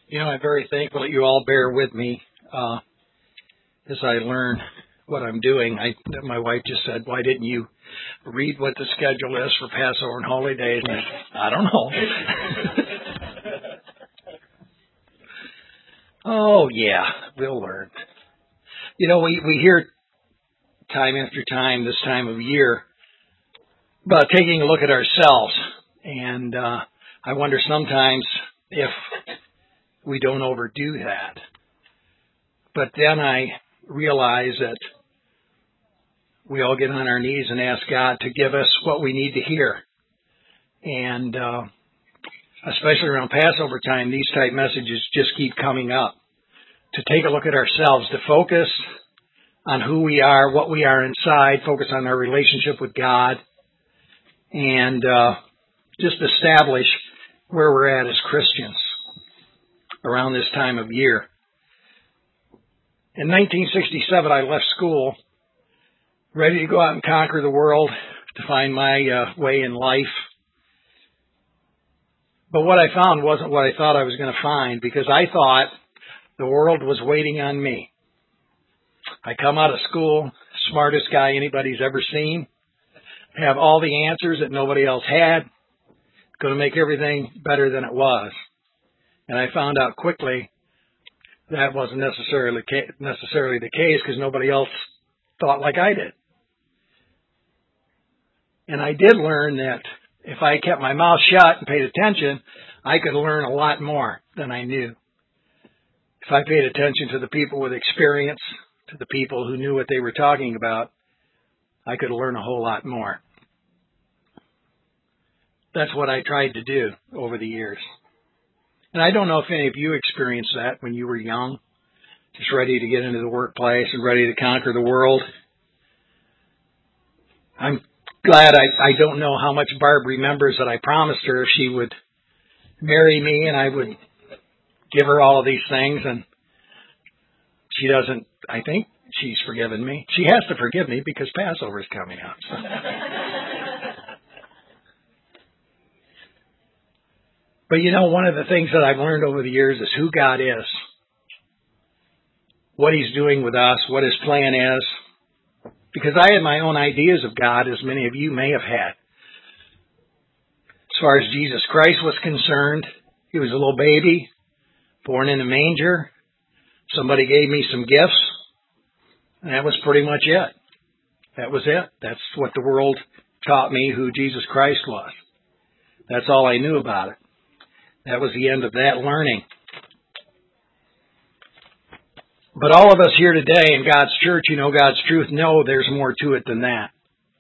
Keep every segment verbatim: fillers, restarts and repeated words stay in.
You know, I'm very thankful that you all bear with me uh, as I learn what I'm doing. I, my wife just said, "Why didn't you read what the schedule is for Passover and holidays?" And I, I don't know. Oh, yeah, we'll learn. You know, we, we hear time after time this time of year about taking a look at ourselves. And uh, I wonder sometimes if we don't overdo that. But then I realize that we all get on our knees and ask God to give us what we need to hear. And uh, especially around Passover time, these type messages just keep coming up. To take a look at ourselves, to focus on who we are, what we are inside, focus on our relationship with God, and uh, just establish where we're at as Christians around this time of year. In nineteen sixty-seven, I left school, ready to go out and conquer the world, to find my uh, way in life. But what I found wasn't what I thought I was going to find, because I thought the world was waiting on me. I come out of school, smartest guy anybody's ever seen, have all the answers that nobody else had, going to make everything better than it was. And I found out quickly that wasn't necessarily necessarily the case, because nobody else thought like I did. And I did learn that if I kept my mouth shut and paid attention, I could learn a lot more than I knew. If I paid attention to the people with experience, to the people who knew what they were talking about, I could learn a whole lot more. That's what I tried to do over the years. And I don't know if any of you experienced that when you were young, just ready to get into the workplace and ready to conquer the world. I'm glad I, I don't know how much Barb remembers that I promised her if she would marry me and I would give her all of these things, and she doesn't. I think she's forgiven me. She has to forgive me because Passover is coming up. So. But you know, one of the things that I've learned over the years is who God is, what He's doing with us, what His plan is. Because I had my own ideas of God, as many of you may have had. As far as Jesus Christ was concerned, He was a little baby, born in a manger. Somebody gave me some gifts, and that was pretty much it. That was it. That's what the world taught me who Jesus Christ was. That's all I knew about it. That was the end of that learning. But all of us here today in God's church, you know God's truth, know there's more to it than that.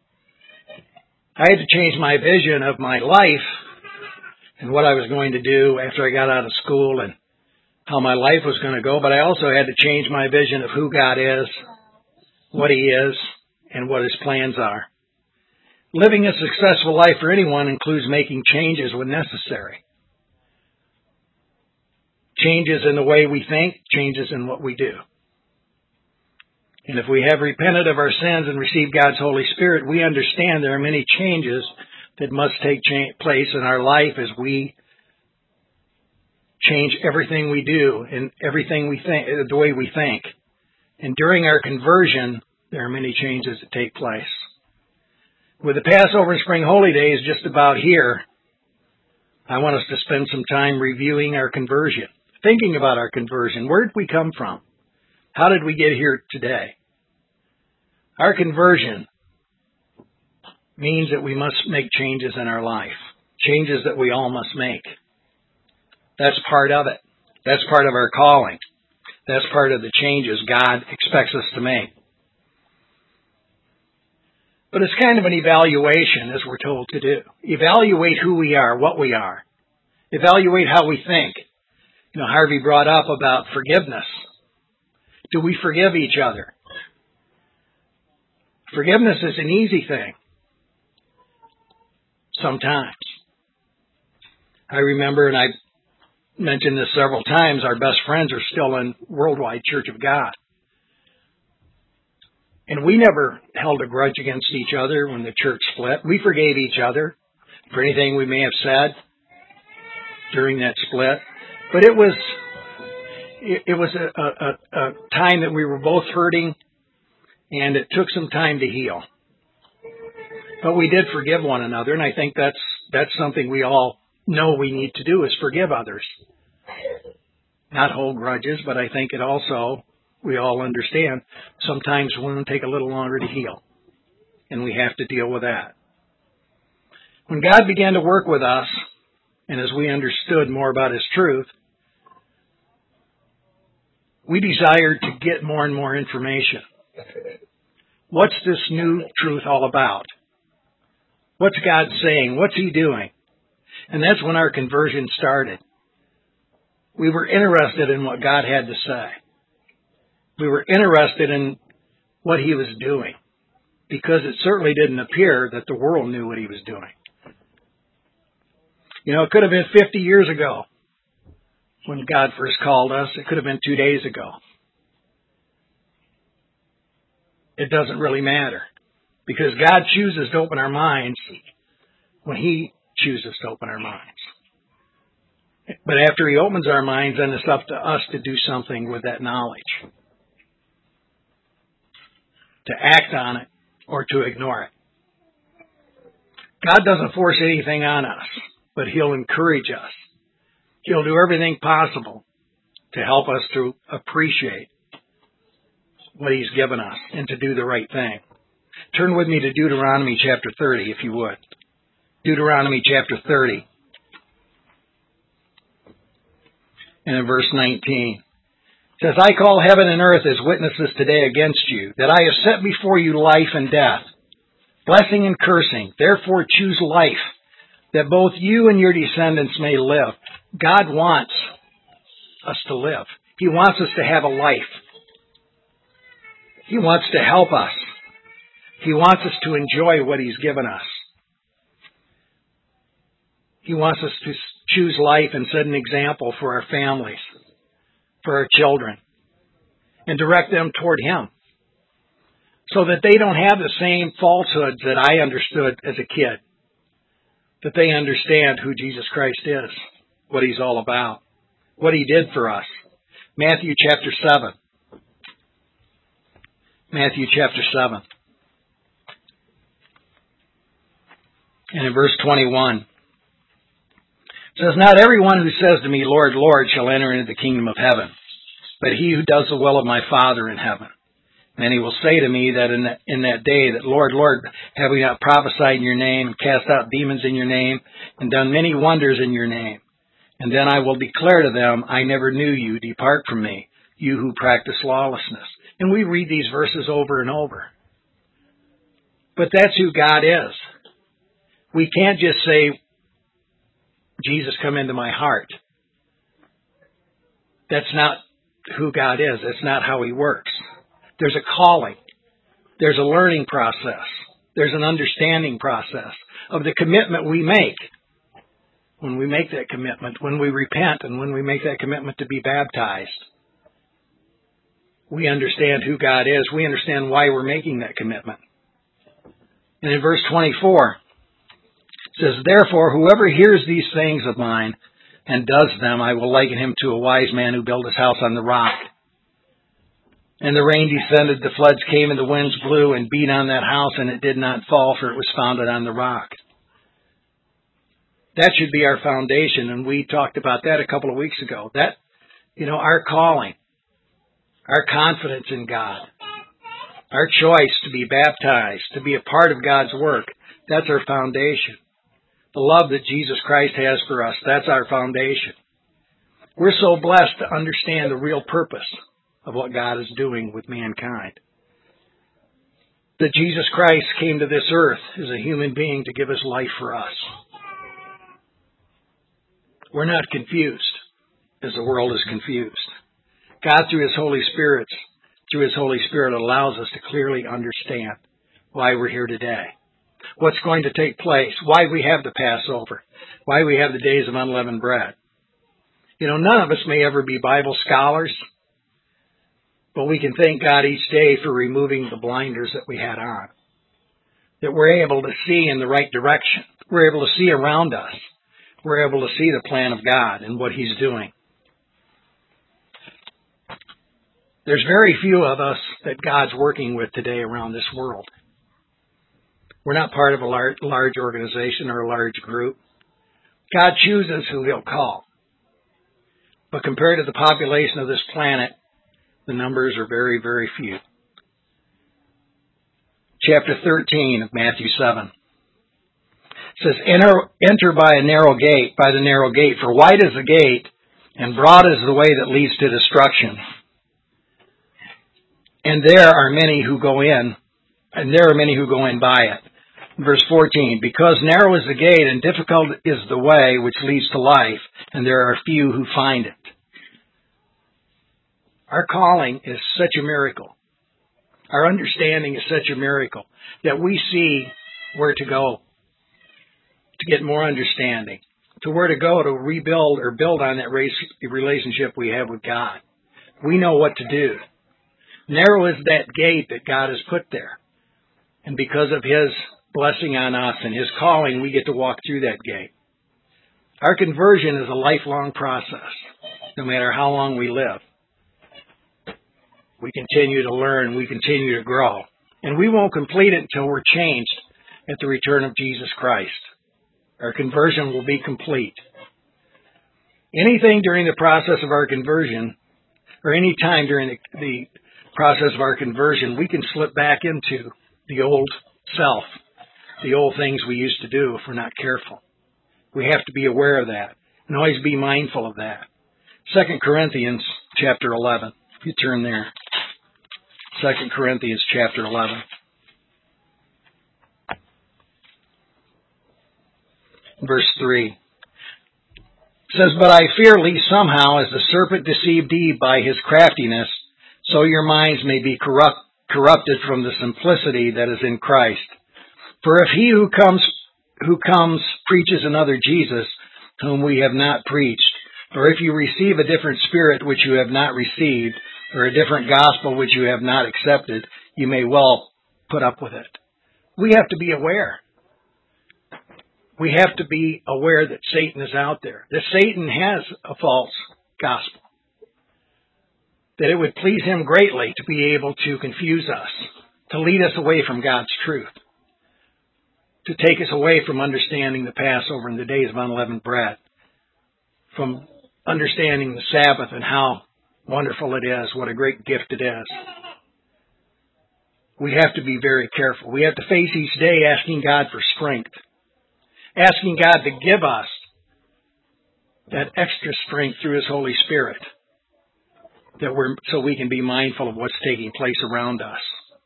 I had to change my vision of my life and what I was going to do after I got out of school and how my life was going to go, but I also had to change my vision of who God is, what He is, and what His plans are. Living a successful life for anyone includes making changes when necessary. Changes in the way we think, changes in what we do. And if we have repented of our sins and received God's Holy Spirit, we understand there are many changes that must take cha- place in our life as we change everything we do and everything we think, the way we think. And during our conversion, there are many changes that take place. With the Passover and Spring Holy Days just about here, I want us to spend some time reviewing our conversion, thinking about our conversion. Where did we come from? How did we get here today? Our conversion means that we must make changes in our life, changes that we all must make. That's part of it. That's part of our calling. That's part of the changes God expects us to make. But it's kind of an evaluation, as we're told to do. Evaluate who we are, what we are. Evaluate how we think. You know, Harvey brought up about forgiveness. Do we forgive each other? Forgiveness is an easy thing. Sometimes. I remember, and I mentioned this several times, our best friends are still in Worldwide Church of God. And we never held a grudge against each other when the church split. We forgave each other for anything we may have said during that split. But it was it, it was a, a, a time that we were both hurting, and it took some time to heal. But we did forgive one another, and I think that's that's something we all know we need to do, is forgive others. Not hold grudges, but I think it also, we all understand, sometimes wounds take a little longer to heal, and we have to deal with that. When God began to work with us, and as we understood more about His truth, we desired to get more and more information. What's this new truth all about? What's God saying? What's He doing? And that's when our conversion started. We were interested in what God had to say. We were interested in what He was doing, because it certainly didn't appear that the world knew what He was doing. You know, it could have been fifty years ago when God first called us. It could have been two days ago. It doesn't really matter, because God chooses to open our minds when He chooses to open our minds. But after He opens our minds, then it's up to us to do something with that knowledge. To act on it or to ignore it. God doesn't force anything on us, but He'll encourage us. He'll do everything possible to help us to appreciate what He's given us and to do the right thing. Turn with me to Deuteronomy chapter thirty, if you would. Deuteronomy chapter thirty. And in verse nineteen, it says, I call heaven and earth as witnesses today against you, that I have set before you life and death, blessing and cursing. Therefore choose life, that both you and your descendants may live. God wants us to live. He wants us to have a life. He wants to help us. He wants us to enjoy what He's given us. He wants us to choose life and set an example for our families, for our children, and direct them toward Him, so that they don't have the same falsehoods that I understood as a kid, that they understand who Jesus Christ is, what He's all about, what He did for us. Matthew chapter seven. Matthew chapter seven. And in verse twenty-one, it says, Not everyone who says to me, Lord, Lord, shall enter into the kingdom of heaven, but he who does the will of my Father in heaven. Many will say to me that in that, in that day, that Lord, Lord, have we not prophesied in your name, cast out demons in your name, and done many wonders in your name? And then I will declare to them, I never knew you. Depart from me, you who practice lawlessness. And we read these verses over and over. But that's who God is. We can't just say, Jesus, come into my heart. That's not who God is. That's not how He works. There's a calling. There's a learning process. There's an understanding process of the commitment we make. When we make that commitment, when we repent, and when we make that commitment to be baptized, we understand who God is. We understand why we're making that commitment. And in verse twenty-four, it says, Therefore, whoever hears these things of mine and does them, I will liken him to a wise man who built his house on the rock. And the rain descended, the floods came, and the winds blew and beat on that house, and it did not fall, for it was founded on the rock. That should be our foundation, and we talked about that a couple of weeks ago. That, you know, our calling, our confidence in God, our choice to be baptized, to be a part of God's work, that's our foundation. The love that Jesus Christ has for us, that's our foundation. We're so blessed to understand the real purpose of what God is doing with mankind. That Jesus Christ came to this earth as a human being to give His life for us. We're not confused as the world is confused. God, through His Holy Spirit, through His Holy Spirit, allows us to clearly understand why we're here today, what's going to take place, why we have the Passover, why we have the days of unleavened bread. You know, none of us may ever be Bible scholars, but we can thank God each day for removing the blinders that we had on, that we're able to see in the right direction. We're able to see around us. We're able to see the plan of God and what He's doing. There's very few of us that God's working with today around this world. We're not part of a large, large organization or a large group. God chooses who He'll call. But compared to the population of this planet, the numbers are very, very few. Chapter thirteen of Matthew seven. It says, enter, enter by a narrow gate, by the narrow gate, for wide is the gate, and broad is the way that leads to destruction. And there are many who go in, and there are many who go in by it. Verse fourteen, because narrow is the gate, and difficult is the way which leads to life, and there are few who find it. Our calling is such a miracle. Our understanding is such a miracle that we see where to go to get more understanding, to where to go to rebuild or build on that relationship we have with God. We know what to do. Narrow is that gate that God has put there. And because of His blessing on us and His calling, we get to walk through that gate. Our conversion is a lifelong process, no matter how long we live. We continue to learn, we continue to grow. And we won't complete it until we're changed at the return of Jesus Christ. Our conversion will be complete. Anything during the process of our conversion, or any time during the, the process of our conversion, we can slip back into the old self, the old things we used to do if we're not careful. We have to be aware of that and always be mindful of that. Second Corinthians chapter eleven, if you turn there. Second Corinthians chapter eleven. Verse three. It says, but I fear lest somehow, as the serpent deceived Eve by his craftiness, so your minds may be corrupt, corrupted from the simplicity that is in Christ. For if he who comes, who comes preaches another Jesus, whom we have not preached, or if you receive a different spirit which you have not received, or a different gospel which you have not accepted, you may well put up with it. We have to be aware. We have to be aware that Satan is out there, that Satan has a false gospel, that it would please him greatly to be able to confuse us, to lead us away from God's truth, to take us away from understanding the Passover and the days of unleavened bread, from understanding the Sabbath and how wonderful it is, what a great gift it is. We have to be very careful. We have to face each day asking God for strength, asking God to give us that extra strength through His Holy Spirit, that we're so we can be mindful of what's taking place around us.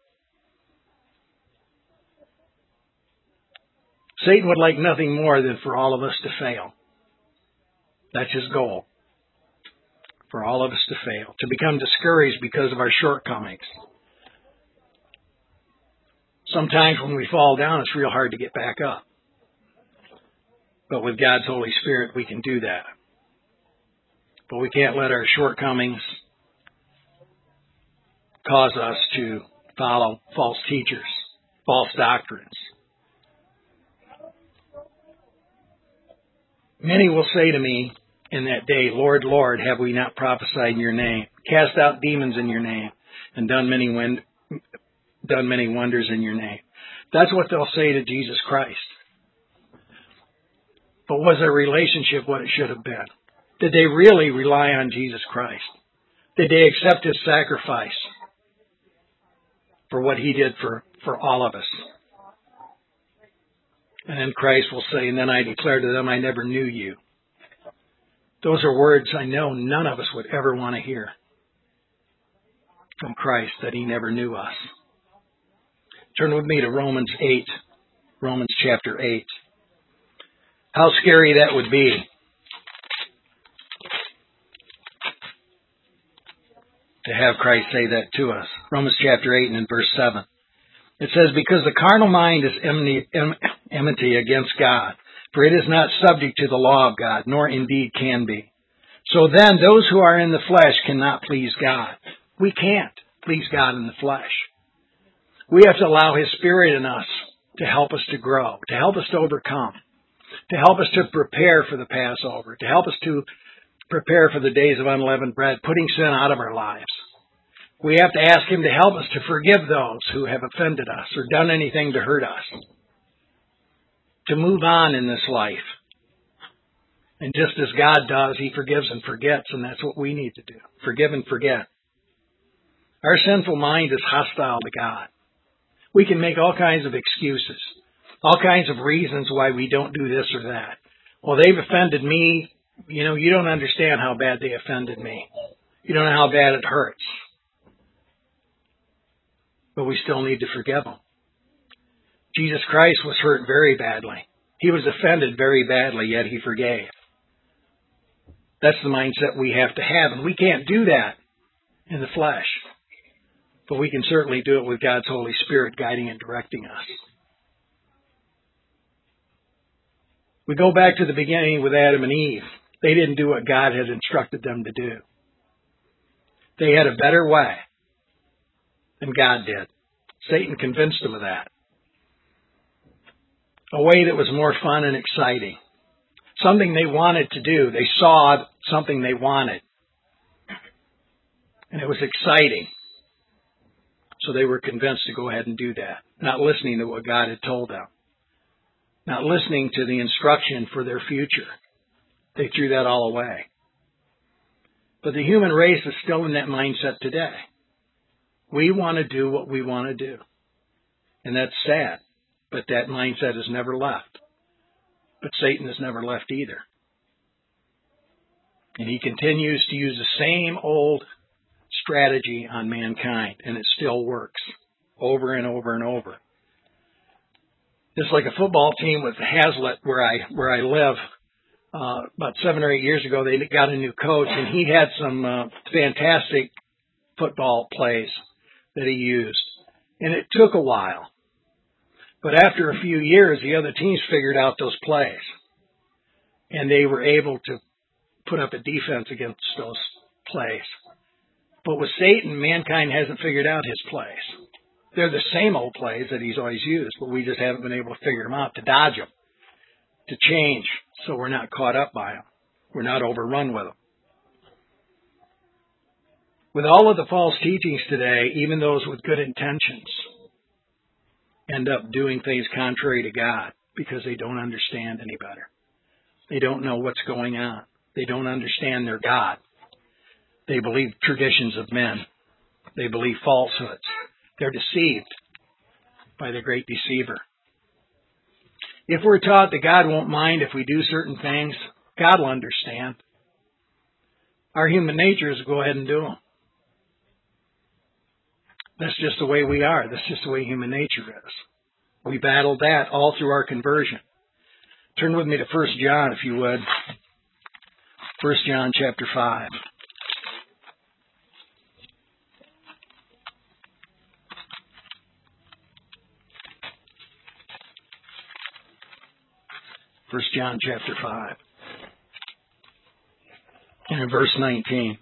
Satan would like nothing more than for all of us to fail. That's his goal. For all of us to fail, to become discouraged because of our shortcomings. Sometimes when we fall down, it's real hard to get back up. But with God's Holy Spirit, we can do that. But we can't let our shortcomings cause us to follow false teachers, false doctrines. Many will say to me in that day, Lord, Lord, have we not prophesied in your name, cast out demons in your name, and done many win- done many wonders in your name? That's what they'll say to Jesus Christ. But was their relationship what it should have been? Did they really rely on Jesus Christ? Did they accept His sacrifice for what He did for, for all of us? And then Christ will say, and then I declare to them, I never knew you. Those are words I know none of us would ever want to hear from Christ, that He never knew us. Turn with me to Romans eight, Romans chapter eight. How scary that would be. To have Christ say that to us. Romans chapter eight and in verse seven. It says, because the carnal mind is enmity, enmity against God, for it is not subject to the law of God, nor indeed can be. So then those who are in the flesh cannot please God. We can't please God in the flesh. We have to allow His Spirit in us to help us to grow, to help us to overcome, to help us to prepare for the Passover, to help us to prepare for the days of unleavened bread, putting sin out of our lives. We have to ask Him to help us to forgive those who have offended us or done anything to hurt us. To move on in this life. And just as God does, He forgives and forgets, and that's what we need to do. Forgive and forget. Our sinful mind is hostile to God. We can make all kinds of excuses, all kinds of reasons why we don't do this or that. Well, they've offended me. You know, you don't understand how bad they offended me. You don't know how bad it hurts. But we still need to forgive them. Jesus Christ was hurt very badly. He was offended very badly, yet He forgave. That's the mindset we have to have, and we can't do that in the flesh. But we can certainly do it with God's Holy Spirit guiding and directing us. We go back to the beginning with Adam and Eve. They didn't do what God had instructed them to do. They had a better way than God did. Satan convinced them of that. A way that was more fun and exciting. Something they wanted to do. They saw something they wanted. And it was exciting. So they were convinced to go ahead and do that. Not listening to what God had told them. Not listening to the instruction for their future. They threw that all away. But the human race is still in that mindset today. We want to do what we want to do. And that's sad. But that mindset has never left. But Satan has never left either. And he continues to use the same old strategy on mankind. And it still works. Over and over and over. Just like a football team with Hazlitt where I where I live. Uh, about seven or eight years ago, they got a new coach. And he had some uh, fantastic football plays that he used. And it took a while. But after a few years, the other teams figured out those plays. And they were able to put up a defense against those plays. But with Satan, mankind hasn't figured out his plays. They're the same old plays that he's always used, but we just haven't been able to figure them out, to dodge them, to change so we're not caught up by them. We're not overrun with them. With all of the false teachings today, even those with good intentions end up doing things contrary to God because they don't understand any better. They don't know what's going on. They don't understand their God. They believe traditions of men. They believe falsehoods. They're deceived by the great deceiver. If we're taught that God won't mind if we do certain things, God will understand. Our human nature is to go ahead and do them. That's just the way we are. That's just the way human nature is. We battled that all through our conversion. Turn with me to First John, if you would. First John chapter five. First John chapter five. And in verse nineteen.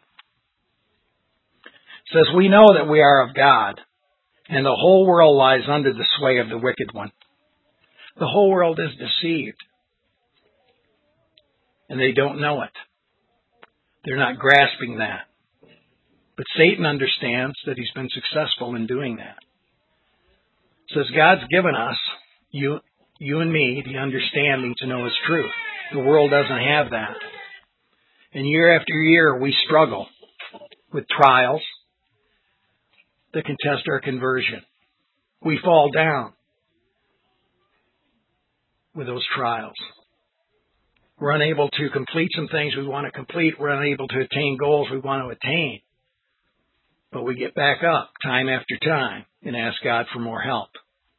It says, "We know that we are of God, and the whole world lies under the sway of the wicked one." The whole world is deceived. And they don't know it. They're not grasping that. But Satan understands that he's been successful in doing that. It says God's given us, you, you and me, the understanding to know His truth. The world doesn't have that. And year after year we struggle with trials that contest our conversion. We fall down with those trials. We're unable to complete some things we want to complete. We're unable to attain goals we want to attain. But we get back up time after time and ask God for more help.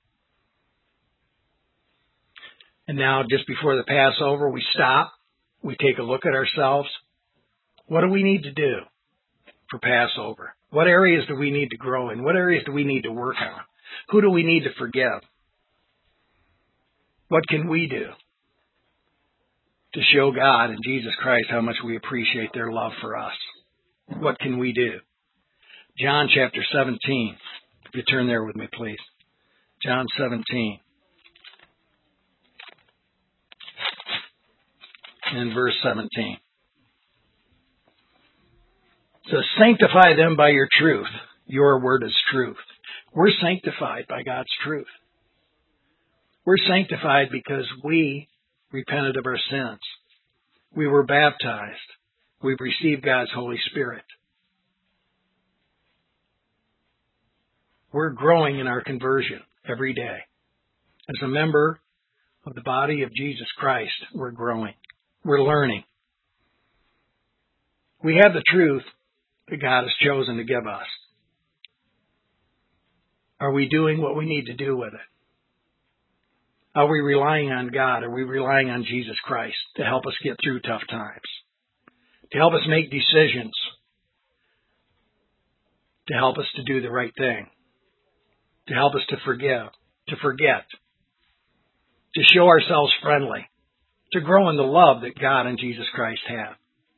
And now, just before the Passover, we stop. We take a look at ourselves. What do we need to do for Passover? What areas do we need to grow in? What areas do we need to work on? Who do we need to forgive? What can we do to show God and Jesus Christ how much we appreciate their love for us? What can we do? John chapter seventeen. If you turn there with me, please. John seventeen. And verse seventeen. It says, "Sanctify them by your truth. Your word is truth. We're sanctified by God's truth. We're sanctified because we repented of our sins. We were baptized. We've received God's Holy Spirit. We're growing in our conversion every day. As a member of the body of Jesus Christ, we're growing. We're learning. We have the truth that God has chosen to give us. Are we doing what we need to do with it? Are we relying on God? Are we relying on Jesus Christ to help us get through tough times? To help us make decisions? To help us to do the right thing? To help us to forgive? To forget? To show ourselves friendly? To grow in the love that God and Jesus Christ have?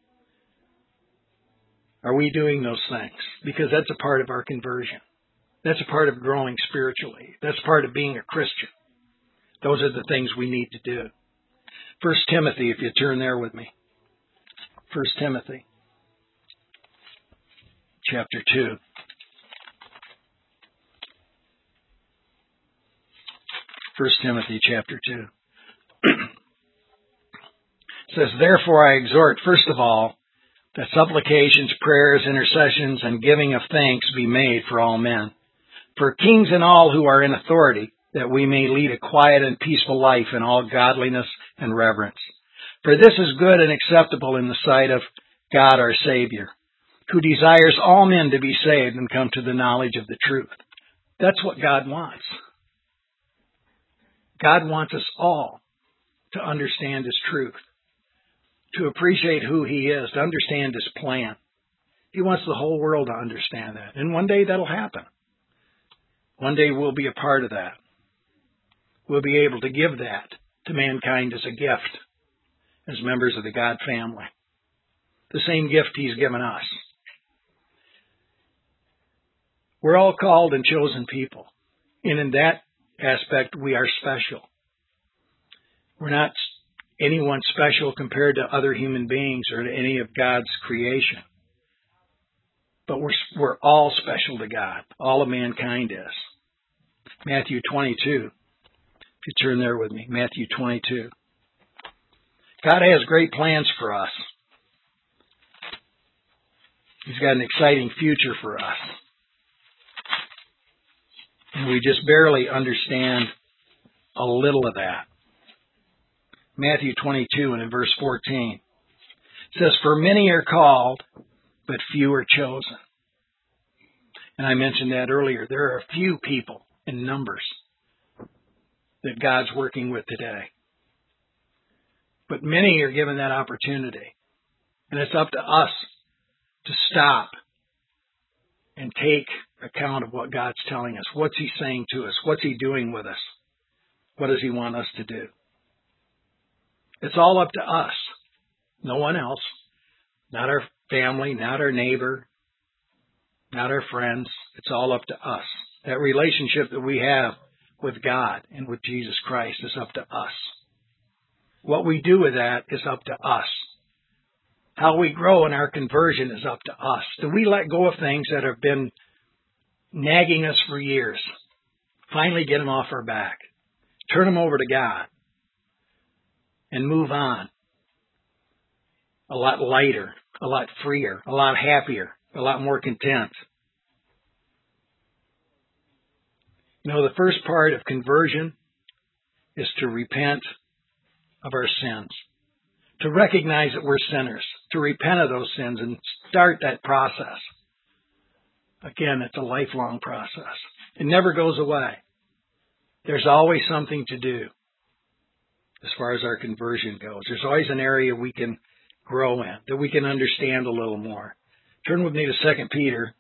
Are we doing those things? Because that's a part of our conversion. That's a part of growing spiritually. That's part of being a Christian. Those are the things we need to do. First Timothy, if you turn there with me. First Timothy, chapter two. First Timothy, chapter two. It says, therefore I exhort, first of all, that supplications, prayers, intercessions, and giving of thanks be made for all men, for kings and all who are in authority, that we may lead a quiet and peaceful life in all godliness and reverence. For this is good and acceptable in the sight of God our Savior, who desires all men to be saved and come to the knowledge of the truth. That's what God wants. God wants us all to understand His truth, to appreciate who He is, to understand His plan. He wants the whole world to understand that. And one day that'll happen. One day we'll be a part of that. We'll be able to give that to mankind as a gift, as members of the God family. The same gift He's given us. We're all called and chosen people. And in that aspect, we are special. We're not anyone special compared to other human beings or to any of God's creation. But we're, we're all special to God. All of mankind is. Matthew twenty-two. If you turn there with me, Matthew twenty-two. God has great plans for us. He's got an exciting future for us. And we just barely understand a little of that. Matthew twenty-two and in verse fourteen. It says, for many are called, but few are chosen. And I mentioned that earlier. There are few people in numbers that God's working with today. But many are given that opportunity. And it's up to us to stop and take account of what God's telling us. What's He saying to us? What's He doing with us? What does He want us to do? It's all up to us. No one else. Not our family, not our neighbor, not our friends. It's all up to us. That relationship that we have with God and with Jesus Christ is up to us. What we do with that is up to us. How we grow in our conversion is up to us. Do we let go of things that have been nagging us for years? Finally get them off our back. Turn them over to God. And move on. A lot lighter, a lot freer, a lot happier, a lot more content. You know, the first part of conversion is to repent of our sins. To recognize that we're sinners. To repent of those sins and start that process. Again, it's a lifelong process. It never goes away. There's always something to do as far as our conversion goes. There's always an area we can grow in, that we can understand a little more. Turn with me to Second Peter.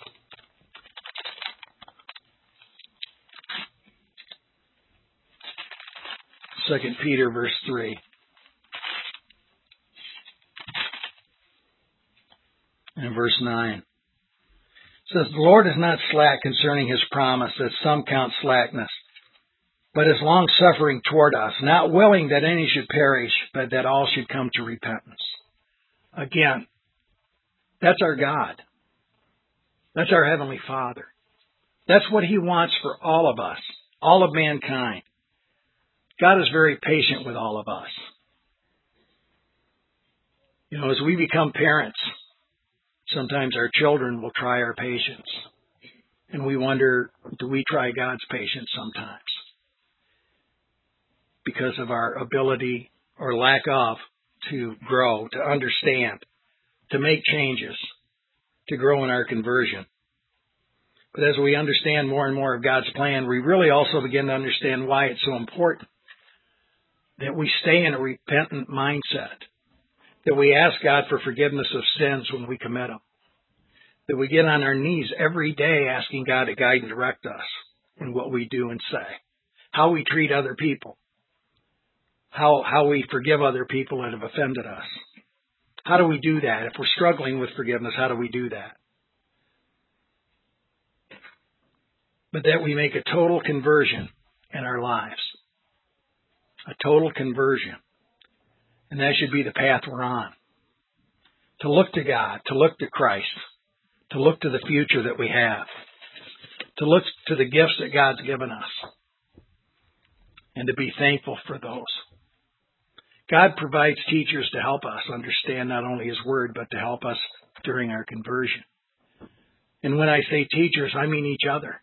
Second Peter, verse three. And verse nine. It says, the Lord is not slack concerning His promise, as some count slackness, but is long-suffering toward us, not willing that any should perish, but that all should come to repentance. Again, that's our God. That's our Heavenly Father. That's what He wants for all of us, all of mankind. God is very patient with all of us. You know, as we become parents, sometimes our children will try our patience. And we wonder, do we try God's patience sometimes? Because of our ability or lack of to grow, to understand, to make changes, to grow in our conversion. But as we understand more and more of God's plan, we really also begin to understand why it's so important that we stay in a repentant mindset, that we ask God for forgiveness of sins when we commit them, that we get on our knees every day asking God to guide and direct us in what we do and say, how we treat other people, how how we forgive other people that have offended us. How do we do that? If we're struggling with forgiveness, how do we do that? But that we make a total conversion in our lives. A total conversion. And that should be the path we're on. To look to God, to look to Christ, to look to the future that we have, to look to the gifts that God's given us, and to be thankful for those. God provides teachers to help us understand not only His Word, but to help us during our conversion. And when I say teachers, I mean each other.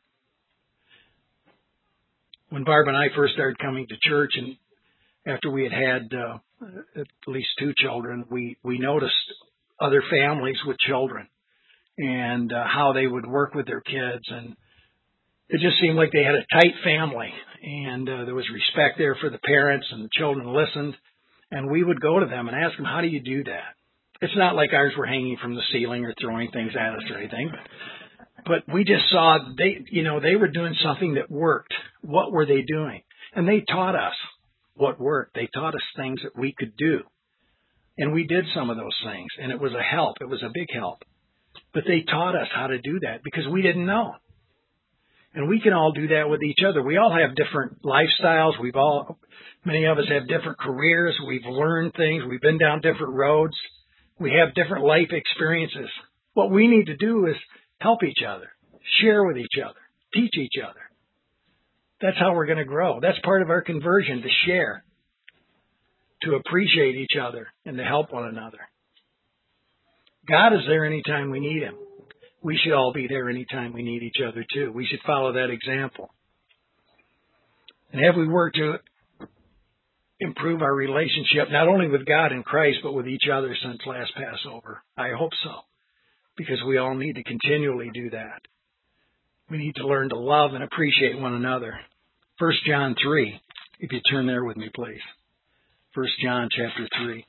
When Barb and I first started coming to church, and after we had had uh, at least two children, we, we noticed other families with children and uh, how they would work with their kids. And it just seemed like they had a tight family, and uh, there was respect there for the parents, and the children listened. And we would go to them and ask them, how do you do that? It's not like ours were hanging from the ceiling or throwing things at us or anything, but, but we just saw they, you know, they were doing something that worked. What were they doing? And they taught us what worked. They taught us things that we could do. And we did some of those things, and it was a help. It was a big help. But they taught us how to do that because we didn't know. And we can all do that with each other. We all have different lifestyles. We've all, many of us have different careers. We've learned things. We've been down different roads. We have different life experiences. What we need to do is help each other, share with each other, teach each other. That's how we're going to grow. That's part of our conversion, to share, to appreciate each other, and to help one another. God is there anytime we need Him. We should all be there anytime we need each other too. We should follow that example. And have we worked to improve our relationship, not only with God and Christ, but with each other since last Passover? I hope so, because we all need to continually do that. We need to learn to love and appreciate one another. First John three, if you turn there with me, please. First John chapter three.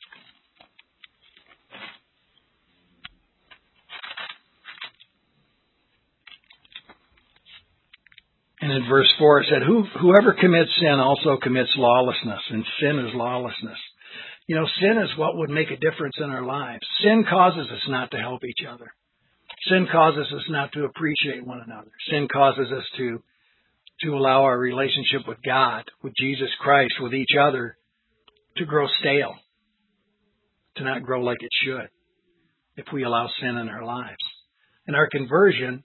And in verse four it said, Who, whoever commits sin also commits lawlessness, and sin is lawlessness. You know, sin is what would make a difference in our lives. Sin causes us not to help each other. Sin causes us not to appreciate one another. Sin causes us to, to allow our relationship with God, with Jesus Christ, with each other, to grow stale, to not grow like it should, if we allow sin in our lives. And our conversion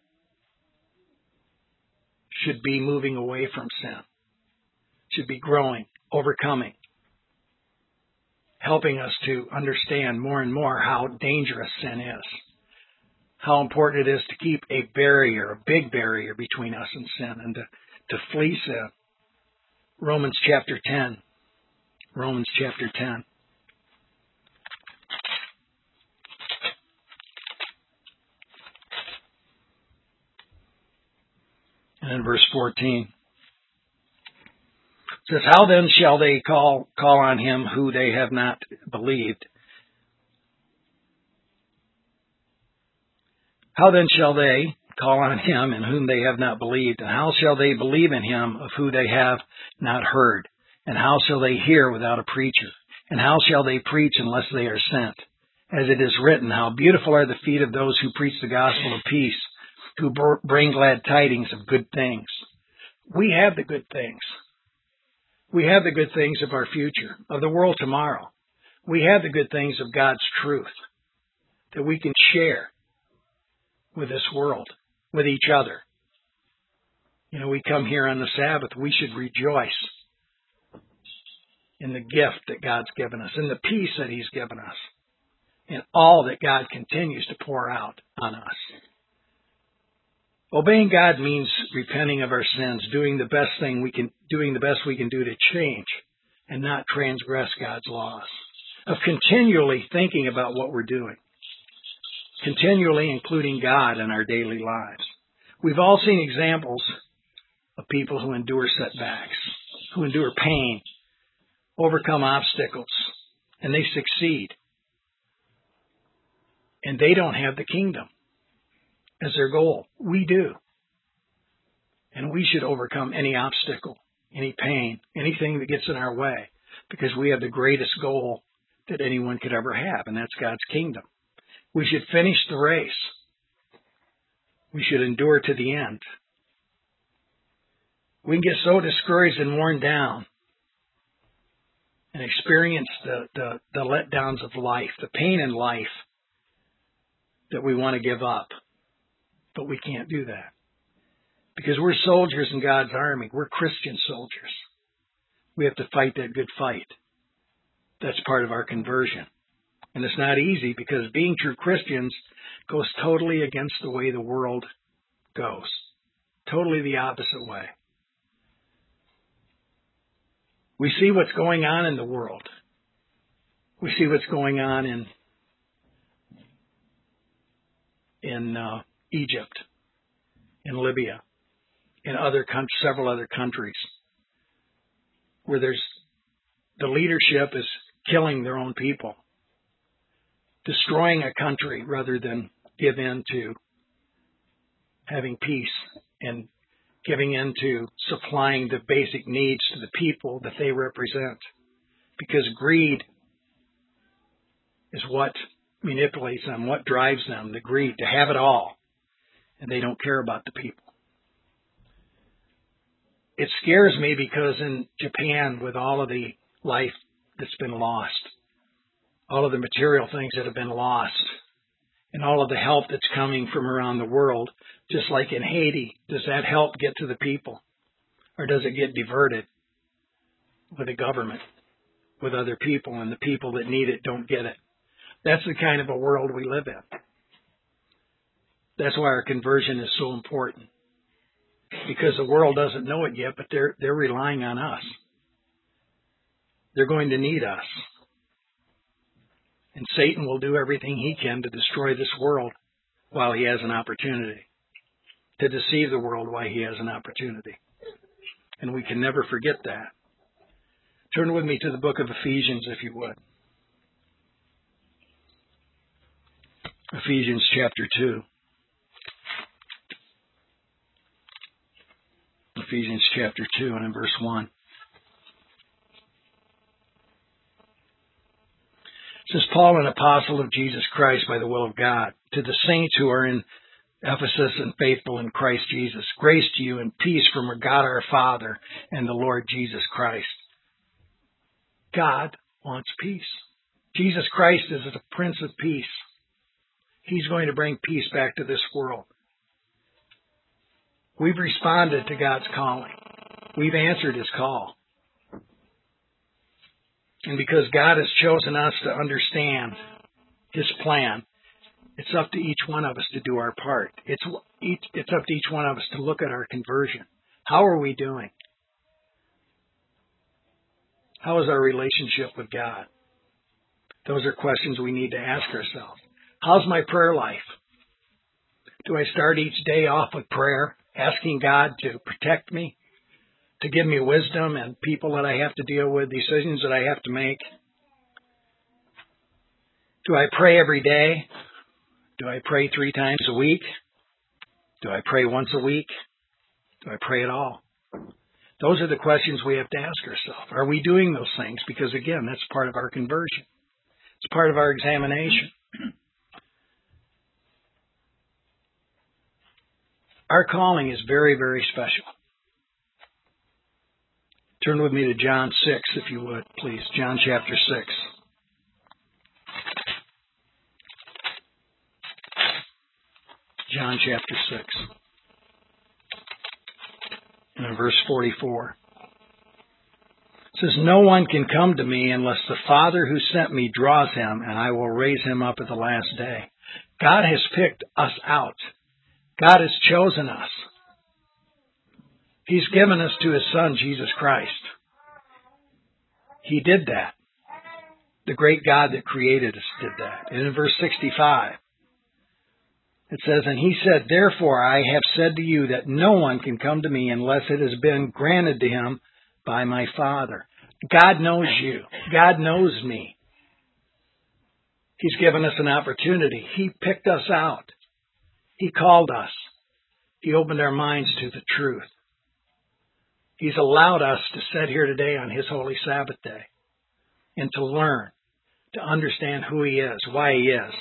should be moving away from sin, should be growing, overcoming, helping us to understand more and more how dangerous sin is, how important it is to keep a barrier, a big barrier between us and sin, and to, to flee sin. Romans chapter ten. Romans chapter ten. And in verse fourteen, it says, How then shall they call call on him who they have not believed? How then shall they call on him in whom they have not believed? And how shall they believe in him of who they have not heard? And how shall they hear without a preacher? And how shall they preach unless they are sent? As it is written, How beautiful are the feet of those who preach the gospel of peace, who bring glad tidings of good things. We have the good things. We have the good things of our future, of the world tomorrow. We have the good things of God's truth that we can share. with this world, with each other. You know, we come here on the Sabbath, we should rejoice in the gift that God's given us, in the peace that He's given us, in all that God continues to pour out on us. Obeying God means repenting of our sins, doing the best thing we can, doing the best we can do to change and not transgress God's laws, of continually thinking about what we're doing, continually including God in our daily lives. We've all seen examples of people who endure setbacks, who endure pain, overcome obstacles, and they succeed. And they don't have the kingdom as their goal. We do. And we should overcome any obstacle, any pain, anything that gets in our way, because we have the greatest goal that anyone could ever have, and that's God's kingdom. We should finish the race. We should endure to the end. We can get so discouraged and worn down and experience the, the, the letdowns of life, the pain in life, that we want to give up. But we can't do that. Because we're soldiers in God's army. We're Christian soldiers. We have to fight that good fight. That's part of our conversion. And it's not easy, because being true Christians goes totally against the way the world goes. Totally the opposite way. We see what's going on in the world. We see what's going on in in uh, Egypt, in Libya, in other con- several other countries, where there's the leadership is killing their own people, destroying a country rather than give in to having peace and giving in to supplying the basic needs to the people that they represent. Because greed is what manipulates them, what drives them, the greed to have it all. And they don't care about the people. It scares me because in Japan, with all of the life that's been lost, all of the material things that have been lost, and all of the help that's coming from around the world, just like in Haiti, does that help get to the people? Or does it get diverted with the government, with other people, and the people that need it don't get it? That's the kind of a world we live in. That's why our conversion is so important. Because the world doesn't know it yet, but they're they're relying on us. They're going to need us. And Satan will do everything he can to destroy this world while he has an opportunity. To deceive the world while he has an opportunity. And we can never forget that. Turn with me to the book of Ephesians, if you would. Ephesians chapter two. Ephesians chapter two and in verse one. It says, Paul, an apostle of Jesus Christ by the will of God, to the saints who are in Ephesus and faithful in Christ Jesus, grace to you and peace from God our Father and the Lord Jesus Christ. God wants peace. Jesus Christ is the Prince of Peace. He's going to bring peace back to this world. We've responded to God's calling. We've answered His call. And because God has chosen us to understand His plan, it's up to each one of us to do our part. It's, each, it's up to each one of us to look at our conversion. How are we doing? How is our relationship with God? Those are questions we need to ask ourselves. How's my prayer life? Do I start each day off with prayer, asking God to protect me, to give me wisdom and people that I have to deal with, decisions that I have to make? Do I pray every day? Do I pray three times a week? Do I pray once a week? Do I pray at all? Those are the questions we have to ask ourselves. Are we doing those things? Because again, that's part of our conversion. It's part of our examination. Our calling is very, very special. Turn with me to John six, if you would, please. John chapter six. John chapter six. And in verse forty-four. It says, "No one can come to me unless the Father who sent me draws him, and I will raise him up at the last day." God has picked us out. God has chosen us. He's given us to His Son, Jesus Christ. He did that. The great God that created us did that. And in verse sixty-five, it says, "And He said, therefore I have said to you that no one can come to me unless it has been granted to him by my Father." God knows you. God knows me. He's given us an opportunity. He picked us out. He called us. He opened our minds to the truth. He's allowed us to sit here today on His holy Sabbath day and to learn, to understand who He is, why He is.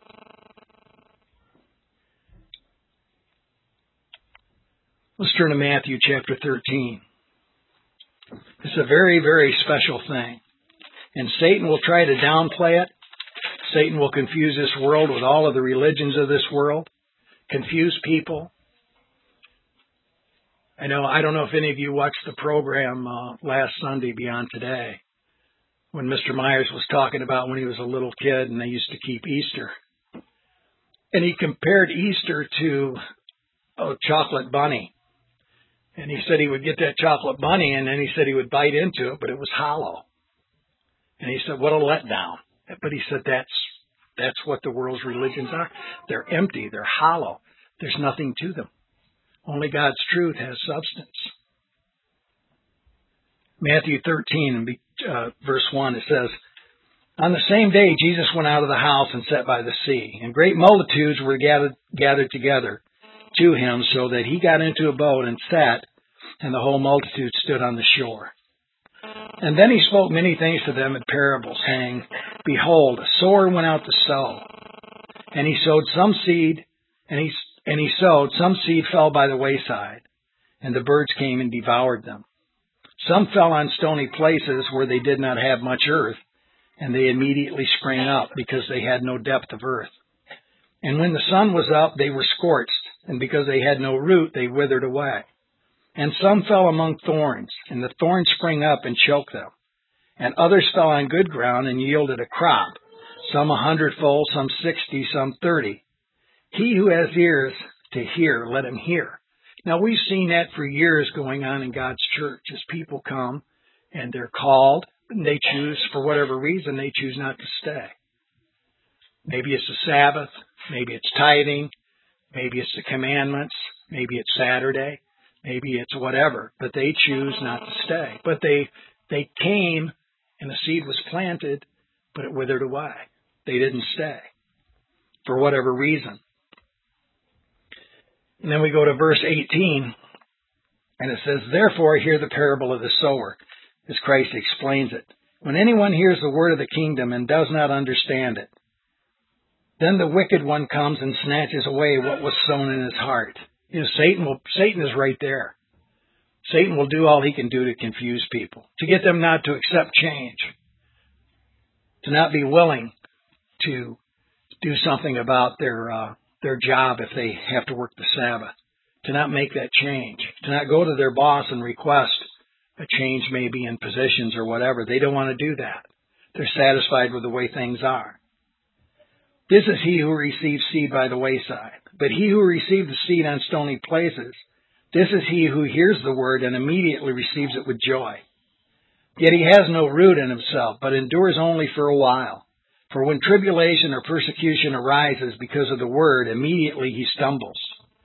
Let's turn to Matthew chapter thirteen. It's a very, very special thing. And Satan will try to downplay it. Satan will confuse this world with all of the religions of this world, confuse people. I know, I don't know if any of you watched the program uh, last Sunday, Beyond Today, when Mister Myers was talking about when he was a little kid and they used to keep Easter. And he compared Easter to a chocolate bunny. And he said he would get that chocolate bunny, and then he said he would bite into it, but it was hollow. And he said, what a letdown. But he said that's that's what the world's religions are. They're empty. They're hollow. There's nothing to them. Only God's truth has substance. Matthew thirteen, uh, verse one, it says, "On the same day Jesus went out of the house and sat by the sea, and great multitudes were gathered, gathered together to him, so that he got into a boat and sat, and the whole multitude stood on the shore. And then he spoke many things to them in parables, saying, Behold, a sower went out to sow. And he sowed some seed, and he, and he sowed, some seed fell by the wayside, and the birds came and devoured them. Some fell on stony places where they did not have much earth, and they immediately sprang up, because they had no depth of earth. And when the sun was up, they were scorched, and because they had no root, they withered away. And some fell among thorns, and the thorns sprang up and choked them. And others fell on good ground and yielded a crop, some a hundredfold, some sixty, some thirty. He who has ears to hear, let him hear." Now, we've seen that for years going on in God's church as people come and they're called, and they choose, for whatever reason, they choose not to stay. Maybe it's the Sabbath, maybe it's tithing, maybe it's the commandments, maybe it's Saturday, maybe it's whatever, but they choose not to stay. But they they came and the seed was planted, but it withered away. They didn't stay for whatever reason. And then we go to verse eighteen, and it says, "Therefore hear the parable of the sower," as Christ explains it. "When anyone hears the word of the kingdom and does not understand it, then the wicked one comes and snatches away what was sown in his heart." You know, Satan will, Satan is right there. Satan will do all he can do to confuse people, to get them not to accept change, to not be willing to do something about their uh, their job if they have to work the Sabbath, to not make that change, to not go to their boss and request a change maybe in positions or whatever. They don't want to do that. They're satisfied with the way things are. "This is he who receives seed by the wayside. But he who received the seed on stony places, this is he who hears the word and immediately receives it with joy. Yet he has no root in himself, but endures only for a while. For when tribulation or persecution arises because of the word, immediately he stumbles."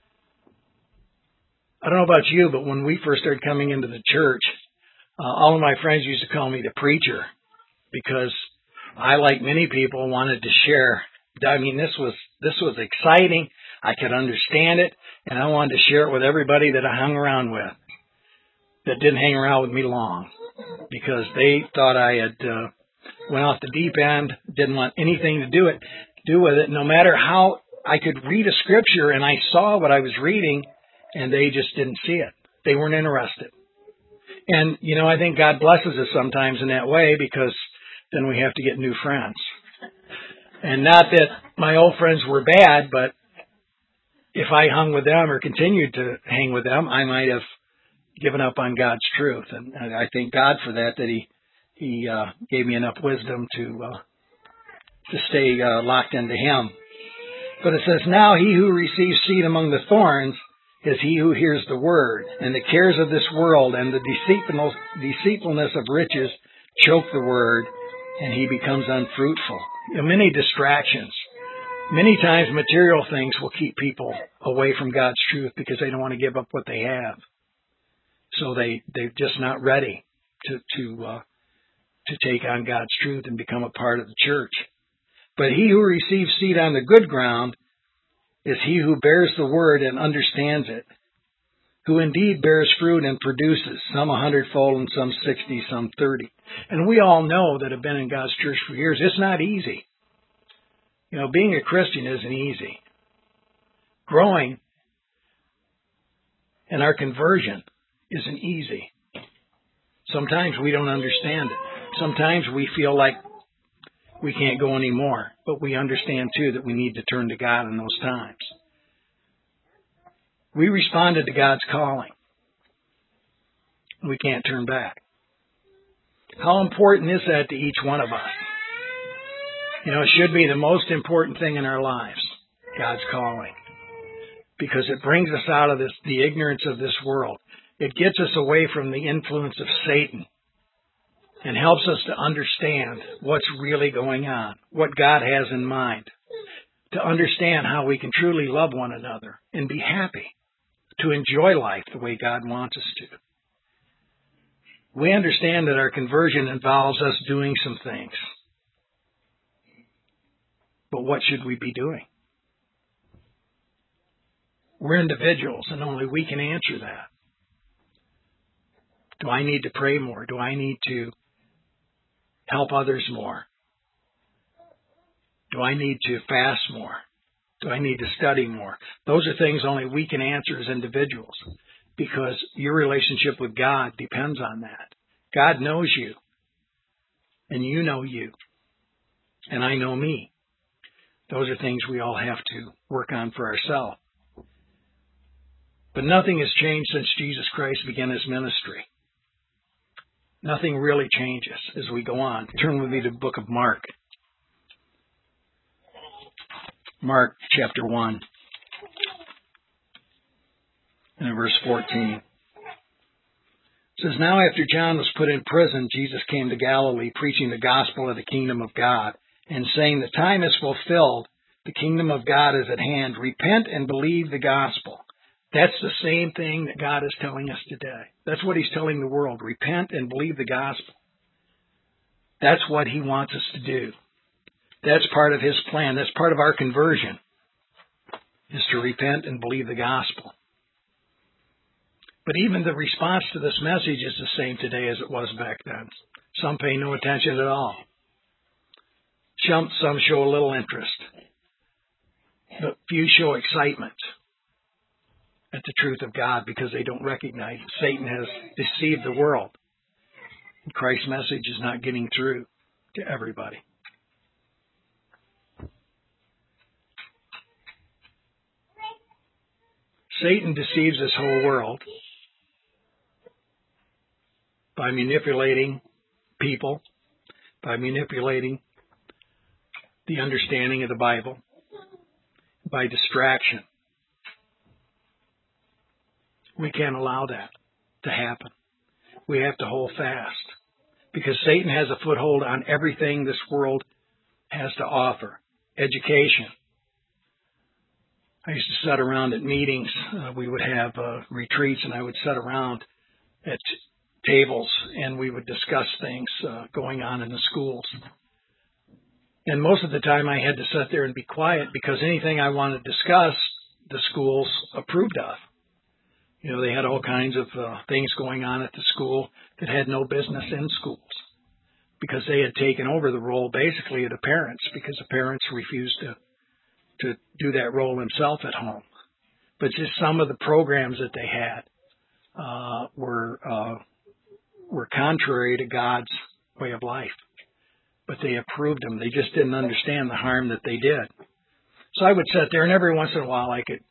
I don't know about you, but when we first started coming into the church, uh, all of my friends used to call me the preacher, because I, like many people, wanted to share. I mean, this was this was exciting. I could understand it, and I wanted to share it with everybody that I hung around with that didn't hang around with me long, because they thought I had uh, went off the deep end, didn't want anything to do it do with it. No matter how I could read a scripture and I saw what I was reading, and they just didn't see it. They weren't interested. And, you know, I think God blesses us sometimes in that way, because then we have to get new friends. And not that my old friends were bad, but if I hung with them or continued to hang with them, I might have given up on God's truth. And I thank God for that, that He He uh, gave me enough wisdom to uh, to stay uh, locked into Him. But it says, now he who receives seed among the thorns is he who hears the word, and the cares of this world and the deceitfulness, deceitfulness of riches choke the word, and he becomes unfruitful. You know, many distractions. Many times material things will keep people away from God's truth because they don't want to give up what they have. So they, they're just not ready to, to, uh, to take on God's truth and become a part of the church. But he who receives seed on the good ground is he who bears the word and understands it, who indeed bears fruit and produces, some a hundredfold and some sixty, some thirty. And we all know that have been in God's church for years, it's not easy. You know, being a Christian isn't easy. Growing in our conversion isn't easy. Sometimes we don't understand it. Sometimes we feel like we can't go anymore, but we understand too that we need to turn to God in those times. We responded to God's calling. We can't turn back. How important is that to each one of us? You know, it should be the most important thing in our lives, God's calling, because it brings us out of this, the ignorance of this world. It gets us away from the influence of Satan and helps us to understand what's really going on, what God has in mind, to understand how we can truly love one another and be happy, to enjoy life the way God wants us to. We understand that our conversion involves us doing some things. But what should we be doing? We're individuals, and only we can answer that. Do I need to pray more? Do I need to help others more? Do I need to fast more? Do I need to study more? Those are things only we can answer as individuals, because your relationship with God depends on that. God knows you, and you know you, and I know me. Those are things we all have to work on for ourselves. But nothing has changed since Jesus Christ began his ministry. Nothing really changes as we go on. Turn with me to the book of Mark. Mark chapter one and verse fourteen. It says, now after John was put in prison, Jesus came to Galilee, preaching the gospel of the kingdom of God, and saying, the time is fulfilled, the kingdom of God is at hand. Repent and believe the gospel. That's the same thing that God is telling us today. That's what he's telling the world. Repent and believe the gospel. That's what he wants us to do. That's part of his plan. That's part of our conversion, is to repent and believe the gospel. But even the response to this message is the same today as it was back then. Some pay no attention at all. Some, some show a little interest. But few show excitement at the truth of God because they don't recognize that Satan has deceived the world. And Christ's message is not getting through to everybody. Satan deceives this whole world by manipulating people, by manipulating the understanding of the Bible, by distraction. We can't allow that to happen. We have to hold fast, because Satan has a foothold on everything this world has to offer. Education. I used to sit around at meetings. Uh, we would have uh, retreats, and I would sit around at tables, and we would discuss things uh, going on in the schools. And most of the time I had to sit there and be quiet, because anything I wanted to discuss, the schools approved of. You know, they had all kinds of uh, things going on at the school that had no business in schools, because they had taken over the role basically of the parents, because the parents refused to to do that role themselves at home. But just some of the programs that they had uh, were uh, were contrary to God's way of life. But they approved them. They just didn't understand the harm that they did. So I would sit there, and every once in a while I could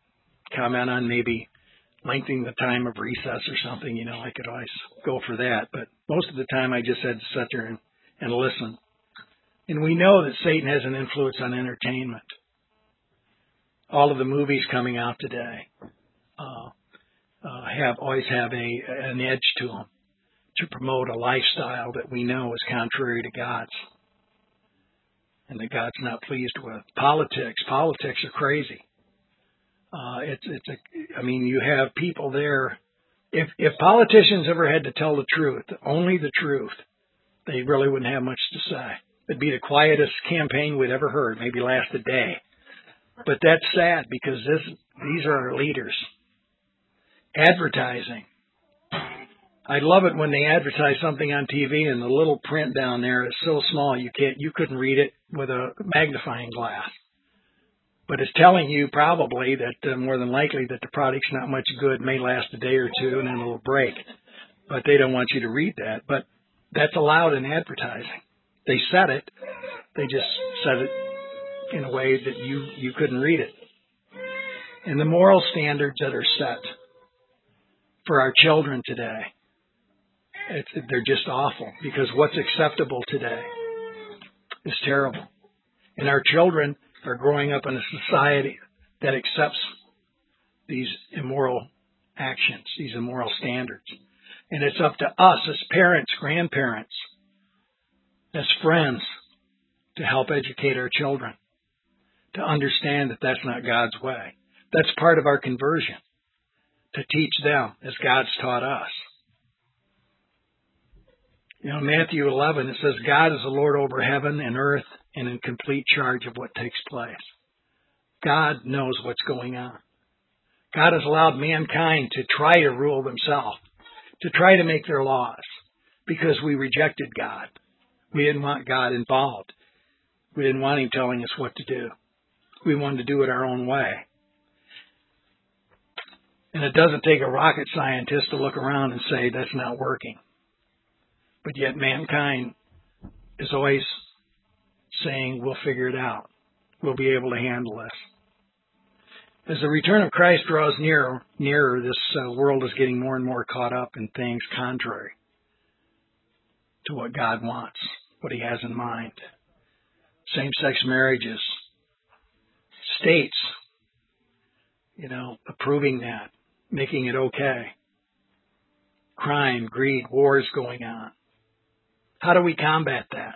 comment on maybe lengthening the time of recess or something, you know, I could always go for that. But most of the time I just had to sit there and, and listen. And we know that Satan has an influence on entertainment. All of the movies coming out today uh, uh, have always have a an edge to them to promote a lifestyle that we know is contrary to God's and that God's not pleased with. Politics, politics are crazy. Uh, it's it's a, I mean, you have people there. If if politicians ever had to tell the truth, only the truth, they really wouldn't have much to say. It'd be the quietest campaign we'd ever heard, maybe last a day. But that's sad because this these are our leaders. Advertising. I love it when they advertise something on T V and the little print down there is so small you can't you couldn't read it with a magnifying glass. But it's telling you probably that uh, more than likely that the product's not much good, may last a day or two, and then it'll break. But they don't want you to read that. But that's allowed in advertising. They said it. They just said it in a way that you, you couldn't read it. And the moral standards that are set for our children today, it's, they're just awful because what's acceptable today is terrible. And our children are growing up in a society that accepts these immoral actions, these immoral standards. And it's up to us as parents, grandparents, as friends, to help educate our children, to understand that that's not God's way. That's part of our conversion, to teach them as God's taught us. You know, Matthew eleven, it says, God is the Lord over heaven and earth and in complete charge of what takes place. God knows what's going on. God has allowed mankind to try to rule themselves, to try to make their laws, because we rejected God. We didn't want God involved. We didn't want Him telling us what to do. We wanted to do it our own way. And it doesn't take a rocket scientist to look around and say that's not working. But yet mankind is always saying we'll figure it out. We'll be able to handle this. As the return of Christ draws nearer, nearer, this uh, world is getting more and more caught up in things contrary to what God wants, what He has in mind. Same-sex marriages, states, you know, approving that, making it okay. Crime, greed, wars going on. How do we combat that?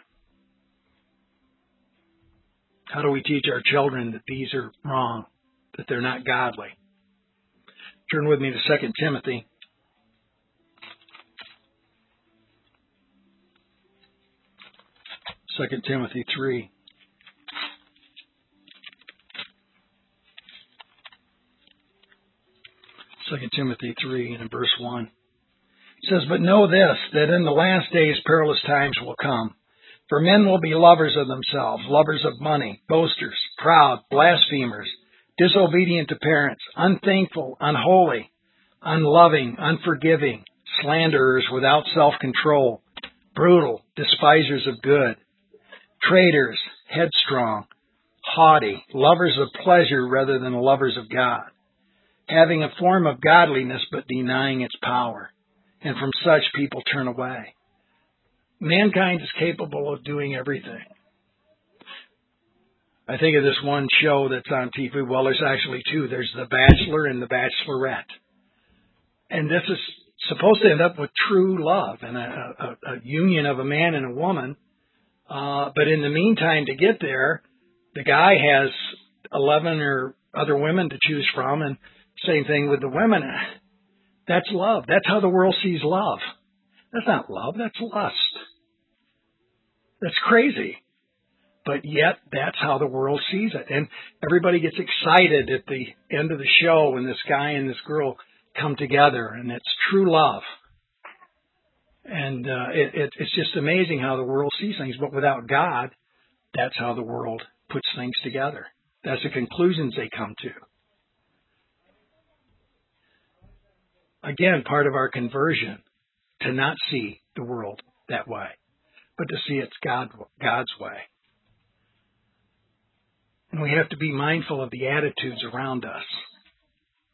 How do we teach our children that these are wrong, that they're not godly? Turn with me to Second Timothy. Second Timothy three. Second Timothy three and in verse one. It says, but know this, that in the last days perilous times will come. For men will be lovers of themselves, lovers of money, boasters, proud, blasphemers, disobedient to parents, unthankful, unholy, unloving, unforgiving, slanderers, without self-control, brutal, despisers of good, traitors, headstrong, haughty, lovers of pleasure rather than lovers of God, having a form of godliness but denying its power. And from such people turn away. Mankind is capable of doing everything. I think of this one show that's on T V. Well, there's actually two. There's The Bachelor and The Bachelorette. And this is supposed to end up with true love and a, a, a union of a man and a woman. Uh, but in the meantime, to get there, the guy has eleven or other women to choose from. And same thing with the women. That's love. That's how the world sees love. That's not love. That's lust. That's crazy. But yet, that's how the world sees it. And everybody gets excited at the end of the show when this guy and this girl come together. And it's true love. And uh, it, it, it's just amazing how the world sees things. But without God, that's how the world puts things together. That's the conclusions they come to. Again, part of our conversion, to not see the world that way, but to see it's God, God's way. And we have to be mindful of the attitudes around us.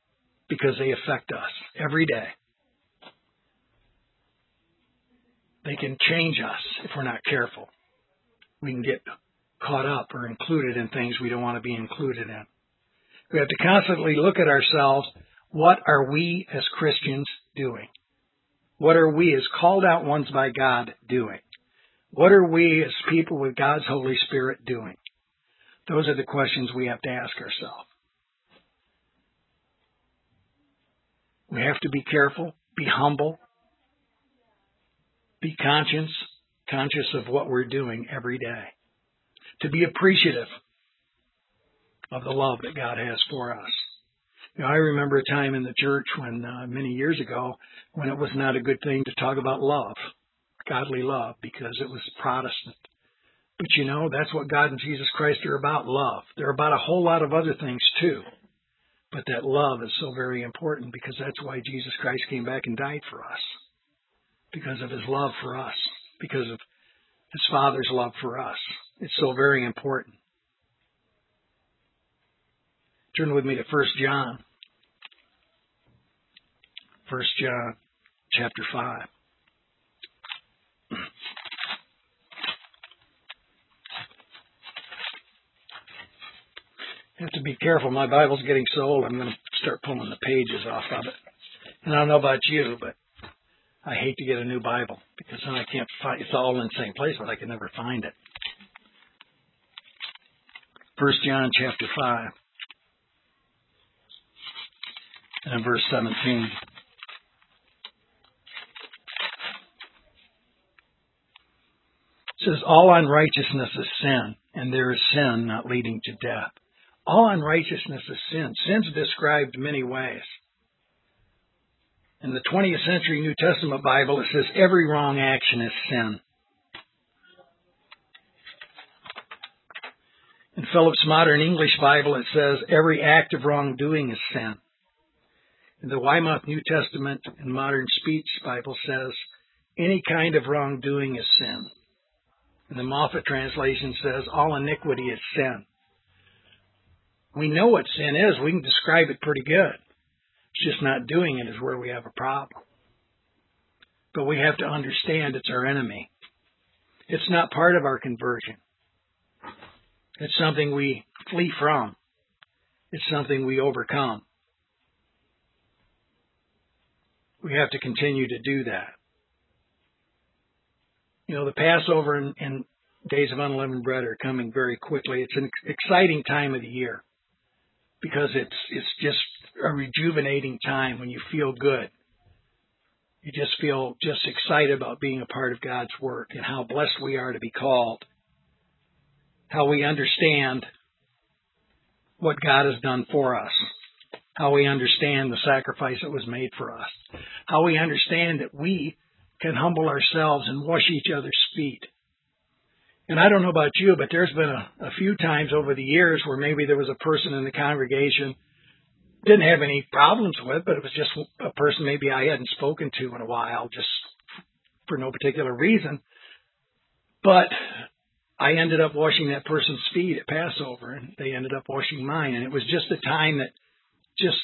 because they affect us every day. They can change us if we're not careful. We can get caught up or included in things we don't want to be included in. We have to constantly look at ourselves. What are we as Christians doing? What are we as called out ones by God doing? What are we as people with God's Holy Spirit doing? Those are the questions we have to ask ourselves. We have to be careful, be humble, be conscious, conscious of what we're doing every day. To be appreciative of the love that God has for us. You know, I remember a time in the church when, uh, many years ago, when it was not a good thing to talk about love, godly love, because it was Protestant. But you know, that's what God and Jesus Christ are about, love. They're about a whole lot of other things too. But that love is so very important because that's why Jesus Christ came back and died for us. Because of his love for us. Because of his Father's love for us. It's so very important. Turn with me to First John. First John chapter five. I have to be careful. My Bible's getting so old, I'm going to start pulling the pages off of it. And I don't know about you, but I hate to get a new Bible because then I can't find it's all in the same place, but I can never find it. First John chapter five. And in verse seventeen. It says, all unrighteousness is sin, and there is sin not leading to death. All unrighteousness is sin. Sin's described many ways. In the twentieth century New Testament Bible, it says every wrong action is sin. In Phillips Modern English Bible, it says every act of wrongdoing is sin. In the Weymouth New Testament and Modern Speech Bible says any kind of wrongdoing is sin. And the Moffat translation says all iniquity is sin. We know what sin is. We can describe it pretty good. It's just not doing it is where we have a problem. But we have to understand it's our enemy. It's not part of our conversion. It's something we flee from. It's something we overcome. We have to continue to do that. You know, the Passover and, and Days of Unleavened Bread are coming very quickly. It's an exciting time of the year because it's it's just a rejuvenating time when you feel good. You just feel just excited about being a part of God's work and how blessed we are to be called. How we understand what God has done for us. How we understand the sacrifice that was made for us. How we understand that we can humble ourselves and wash each other's feet. And I don't know about you, but there's been a, a few times over the years where maybe there was a person in the congregation didn't have any problems with, but it was just a person maybe I hadn't spoken to in a while, just for no particular reason. But I ended up washing that person's feet at Passover, and they ended up washing mine. And it was just a time that just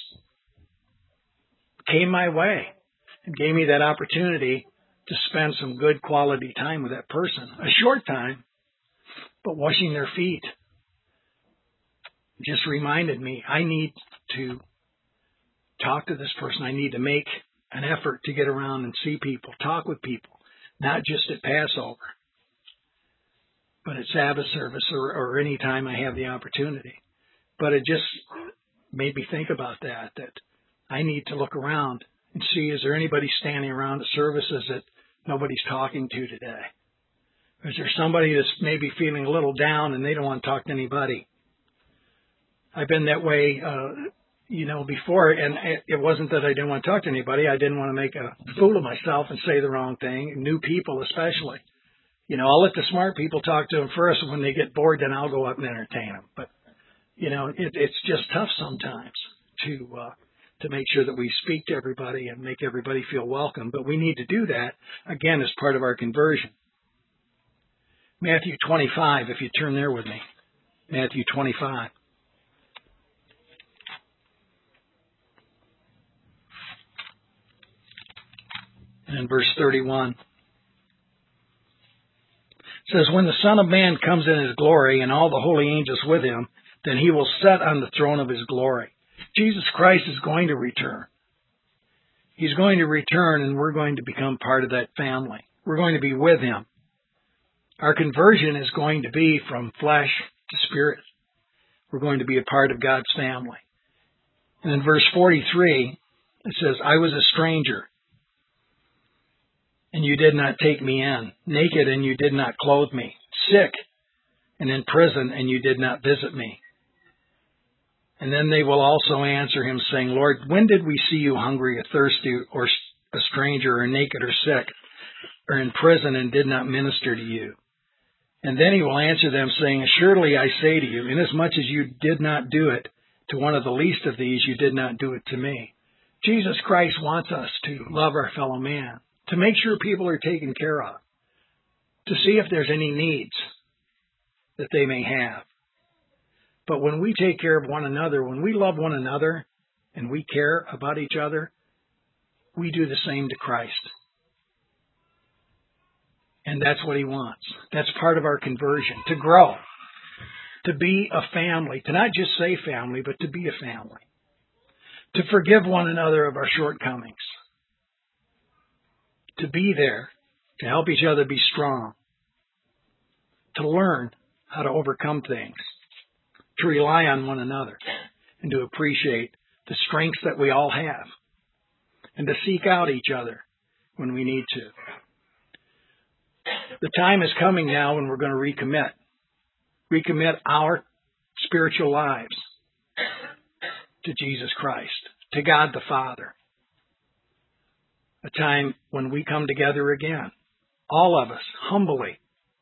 came my way and gave me that opportunity to spend some good quality time with that person. A short time, but washing their feet just reminded me I need to talk to this person. I need to make an effort to get around and see people, talk with people, not just at Passover, but at Sabbath service or, or any time I have the opportunity. But it just made me think about that, that I need to look around and see, is there anybody standing around the services that nobody's talking to today? Is there somebody that's maybe feeling a little down and they don't want to talk to anybody? I've been that way, uh, you know, before, and it wasn't that I didn't want to talk to anybody. I didn't want to make a fool of myself and say the wrong thing, new people especially. You know, I'll let the smart people talk to them first, and when they get bored, then I'll go up and entertain them. But, you know, it, it's just tough sometimes to uh, to make sure that we speak to everybody and make everybody feel welcome. But we need to do that, again, as part of our conversion. Matthew twenty-five, if you turn there with me. Matthew twenty-five. And in verse thirty-one, it says, when the Son of Man comes in his glory and all the holy angels with him, then he will sit on the throne of his glory. Jesus Christ is going to return. He's going to return, and we're going to become part of that family. We're going to be with him. Our conversion is going to be from flesh to spirit. We're going to be a part of God's family. And in verse forty-three, it says, I was a stranger, and you did not take me in, naked, and you did not clothe me, sick, and in prison, and you did not visit me. And then they will also answer him, saying, Lord, when did we see you hungry or thirsty, or a stranger, or naked, or sick, or in prison, and did not minister to you? And then he will answer them, saying, assuredly I say to you, inasmuch as you did not do it to one of the least of these, you did not do it to me. Jesus Christ wants us to love our fellow man, to make sure people are taken care of, to see if there's any needs that they may have. But when we take care of one another, when we love one another and we care about each other, we do the same to Christ. And that's what he wants. That's part of our conversion, to grow, to be a family, to not just say family, but to be a family, to forgive one another of our shortcomings, to be there, to help each other be strong, to learn how to overcome things, to rely on one another, and to appreciate the strengths that we all have, and to seek out each other when we need to. The time is coming now when we're going to recommit. Recommit our spiritual lives to Jesus Christ, to God the Father. A time when we come together again, all of us, humbly,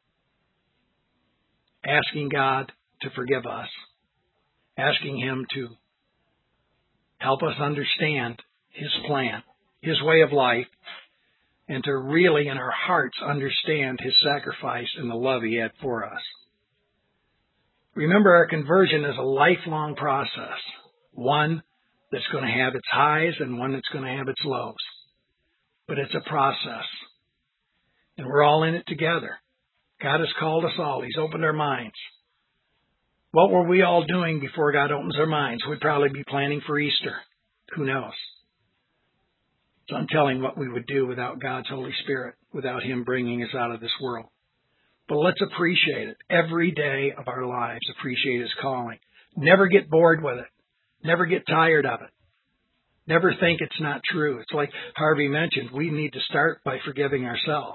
asking God to forgive us, asking him to help us understand his plan, his way of life, and to really in our hearts understand his sacrifice and the love he had for us. Remember, our conversion is a lifelong process, one that's going to have its highs and one that's going to have its lows. But it's a process, and we're all in it together. God has called us all. He's opened our minds. What were we all doing before God opens our minds? We'd probably be planning for Easter. Who knows? So I'm telling what we would do without God's Holy Spirit, without him bringing us out of this world. But let's appreciate it. Every day of our lives, appreciate his calling. Never get bored with it. Never get tired of it. Never think it's not true. It's like Harvey mentioned, we need to start by forgiving ourselves.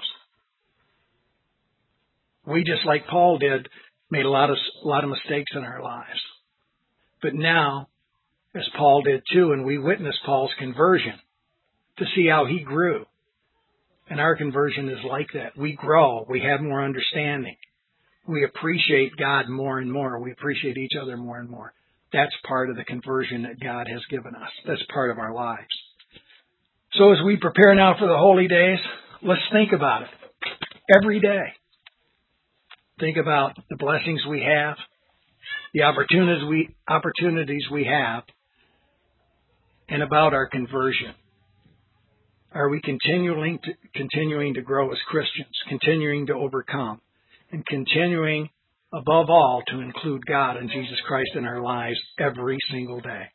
We, just like Paul did, made a lot of a lot of mistakes in our lives. But now, as Paul did too, and we witnessed Paul's conversion to see how he grew. And our conversion is like that. We grow. We have more understanding. We appreciate God more and more. We appreciate each other more and more. That's part of the conversion that God has given us. That's part of our lives. So as we prepare now for the holy days, let's think about it every day. Think about the blessings we have, the opportunities we, opportunities we have, and about our conversion. Are we continuing to, continuing to grow as Christians, continuing to overcome, and continuing, above all, to include God and Jesus Christ in our lives every single day?